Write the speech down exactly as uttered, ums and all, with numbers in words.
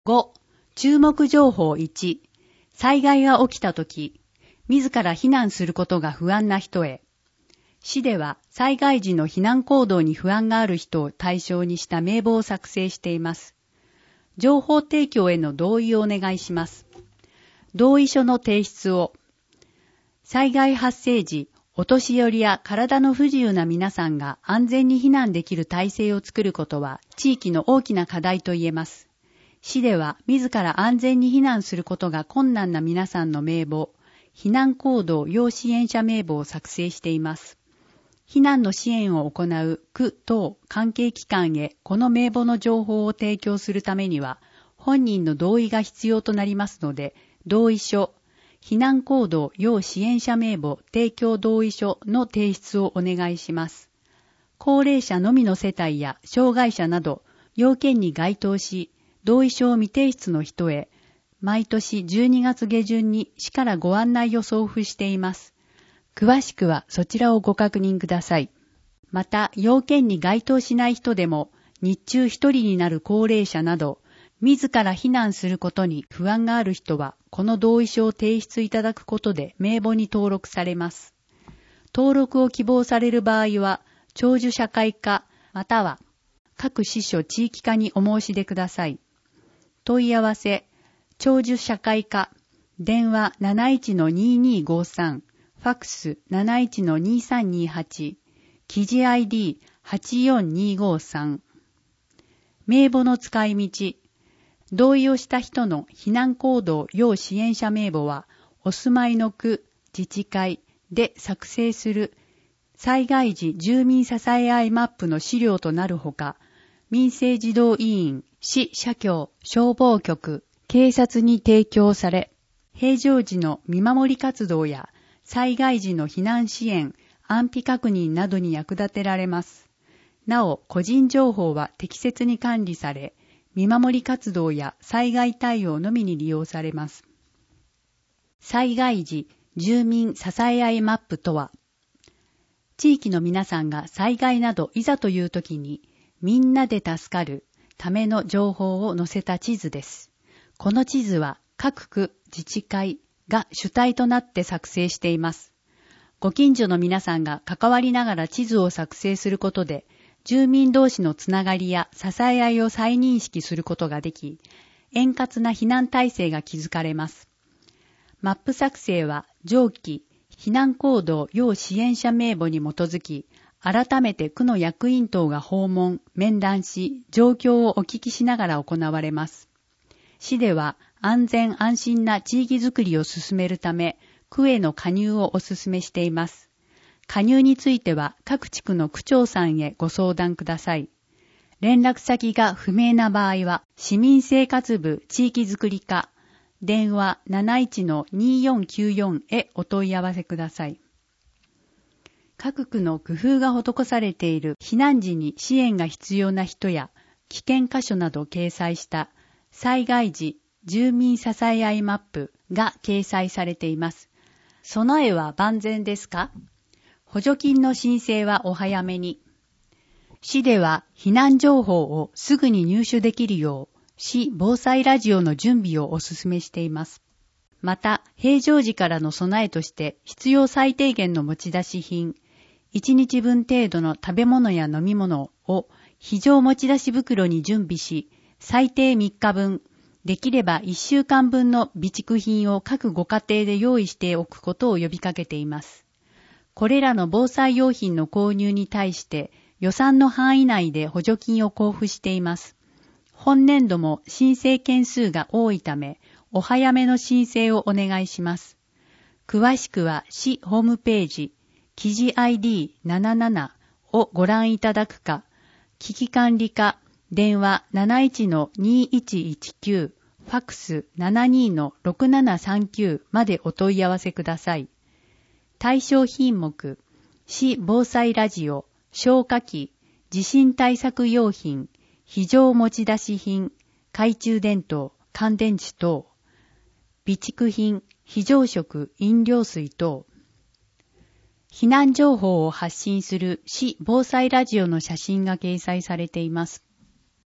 ご、注目情報いち、災害が起きたとき、自ら避難することが不安な人へ。市では災害時の避難行動に不安がある人を対象にした名簿を作成しています。情報提供への同意をお願いします。同意書の提出を。災害発生時、お年寄りや体の不自由な皆さんが安全に避難できる体制を作ることは地域の大きな課題と言えます。市では自ら安全に避難することが困難な皆さんの名簿、避難行動要支援者名簿を作成しています。避難の支援を行う区等関係機関へこの名簿の情報を提供するためには本人の同意が必要となりますので、同意書、避難行動要支援者名簿提供同意書の提出をお願いします。高齢者のみの世帯や障害者など要件に該当し、同意書を未提出の人へ、毎年じゅうにがつ下旬に市からご案内を送付しています。詳しくはそちらをご確認ください。また、要件に該当しない人でも、日中一人になる高齢者など、自ら避難することに不安がある人は、この同意書を提出いただくことで名簿に登録されます。登録を希望される場合は、長寿社会課、または各支所地域課にお申し出ください。問い合わせ、長寿社会課、電話 なないちのにーにーごーさん、ファックス なないちのにーさんにーはち、記事 アイディーはちよんにーごーさん。名簿の使い道、同意をした人の避難行動要支援者名簿は、お住まいの区、自治会で作成する災害時住民支え合いマップの資料となるほか、民生児童委員、市社協、消防局、警察に提供され、平常時の見守り活動や災害時の避難支援、安否確認などに役立てられます。なお、個人情報は適切に管理され、見守り活動や災害対応のみに利用されます。災害時住民支え合いマップとは、地域の皆さんが災害などいざという時にみんなで助かるための情報を載せた地図です。この地図は各区自治会が主体となって作成しています。ご近所の皆さんが関わりながら地図を作成することで、住民同士のつながりや支え合いを再認識することができ、円滑な避難体制が築かれます。マップ作成は上記避難行動要支援者名簿に基づき、改めて区の役員等が訪問、面談し、状況をお聞きしながら行われます。市では安全安心な地域づくりを進めるため、区への加入をお勧めしています。加入については各地区の区長さんへご相談ください。連絡先が不明な場合は、市民生活部地域づくり課、電話 なないちのにーよんきゅうよん へお問い合わせください。各区の工夫が施されている避難時に支援が必要な人や危険箇所などを掲載した災害時住民支え合いマップが掲載されています。備えは万全ですか？補助金の申請はお早めに。市では避難情報をすぐに入手できるよう、市防災ラジオの準備をお勧めしています。また、平常時からの備えとして必要最低限の持ち出し品、いちにちぶん程度の食べ物や飲み物を非常持ち出し袋に準備し、最低みっかぶん、できればいっしゅうかんぶんの備蓄品を各ご家庭で用意しておくことを呼びかけています。これらの防災用品の購入に対して予算の範囲内で補助金を交付しています。本年度も申請件数が多いため、お早めの申請をお願いします。詳しくは市ホームページ、記事 アイディーなななな をご覧いただくか、危機管理課、電話 なないちのにーいちいちきゅう、ファックス ななにのろくななさんきゅう までお問い合わせください。対象品目、市防災ラジオ、消火器、地震対策用品、非常持ち出し品、懐中電灯、乾電池等、備蓄品、非常食、飲料水等。避難情報を発信する市防災ラジオの写真が掲載されています。